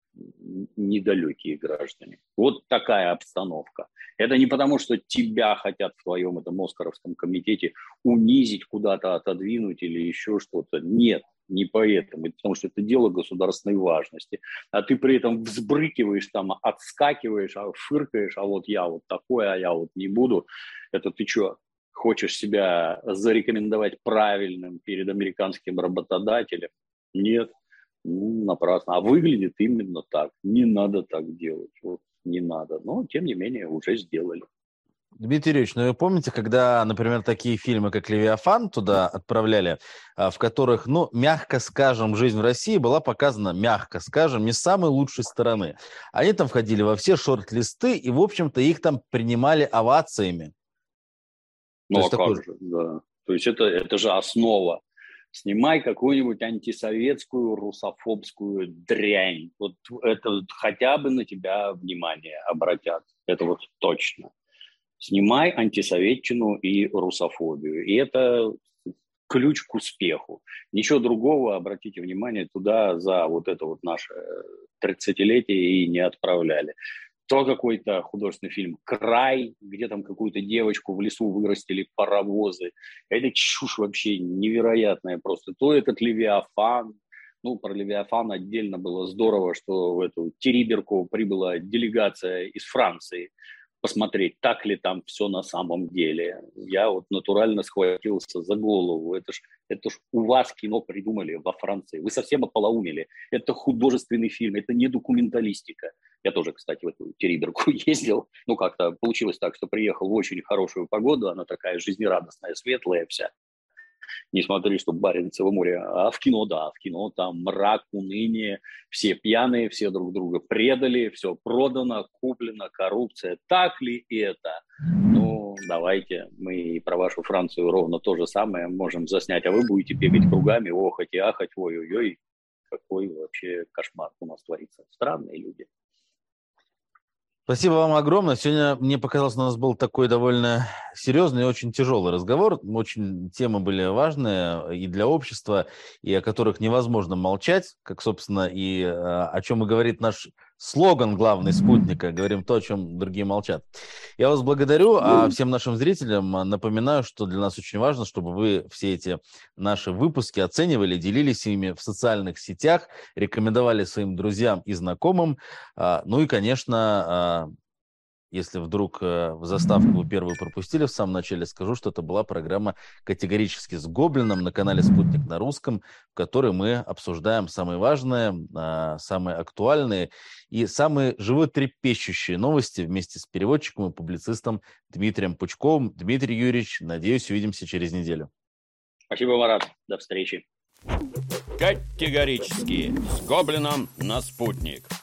недалекие граждане. Вот такая обстановка. Это не потому, что тебя хотят в твоем этом Оскаровском комитете унизить, куда-то отодвинуть или еще что-то. Нет, не поэтому. Это потому что это дело государственной важности. А ты при этом взбрыкиваешь, там, отскакиваешь, а фыркаешь, а вот я вот такой, а я вот не буду. Это ты что, хочешь себя зарекомендовать правильным перед американским работодателем? Нет. Ну, напрасно. А выглядит именно так. Не надо так делать. Вот, не надо. Но, тем не менее, уже сделали. Дмитрий Юрьевич, ну вы помните, когда, например, такие фильмы, как «Левиафан» туда отправляли, в которых, ну, мягко скажем, жизнь в России была показана, мягко скажем, не с самой лучшей стороны. Они там входили во все шорт-листы, и, в общем-то, их там принимали овациями. Ну, а такой... как же, да. То есть это, это же основа. Снимай какую-нибудь антисоветскую, русофобскую дрянь. Вот это хотя бы на тебя внимание обратят. Это вот точно. Снимай антисоветчину и русофобию. И это ключ к успеху. Ничего другого, обратите внимание, туда за вот это вот наше тридцатилетие и не отправляли. То какой-то художественный фильм «Край», где там какую-то девочку в лесу вырастили паровозы. Это чушь вообще невероятная просто. То этот «Левиафан». Ну, про «Левиафан» отдельно было здорово, что в эту Териберку прибыла делегация из Франции посмотреть, так ли там все на самом деле. Я вот натурально схватился за голову. Это ж, это ж у вас кино придумали во Франции. Вы совсем ополоумели. Это художественный фильм, это не документалистика. Я тоже, кстати, в эту Териберку ездил. Ну, как-то получилось так, что приехал в очень хорошую погоду. Она такая жизнерадостная, светлая вся. Не смотри, что Баренцево море, а в кино, да, в кино там мрак, уныние, все пьяные, все друг друга предали, все продано, куплено, коррупция. Так ли это? Ну, давайте, мы и про вашу Францию ровно то же самое можем заснять, а вы будете бегать кругами, охать и ахать, ой-ой-ой, какой вообще кошмар у нас творится. Странные люди. Спасибо вам огромное. Сегодня, мне показалось, у нас был такой довольно серьезный и очень тяжелый разговор. Очень темы были важные и для общества, и о которых невозможно молчать, как, собственно, и о чем и говорит наш слоган главный «Спутника». Говорим то, о чем другие молчат. Я вас благодарю, а всем нашим зрителям напоминаю, что для нас очень важно, чтобы вы все эти наши выпуски оценивали, делились ими в социальных сетях, рекомендовали своим друзьям и знакомым. Ну и, конечно, если вдруг в заставку вы первую пропустили в самом начале, скажу, что это была программа «Категорически с Гоблином» на канале «Спутник на русском», в которой мы обсуждаем самые важные, самые актуальные и самые животрепещущие новости вместе с переводчиком и публицистом Дмитрием Пучковым. Дмитрий Юрьевич, надеюсь, увидимся через неделю. Спасибо, Марат. До встречи. Категорически с Гоблином на «Спутник».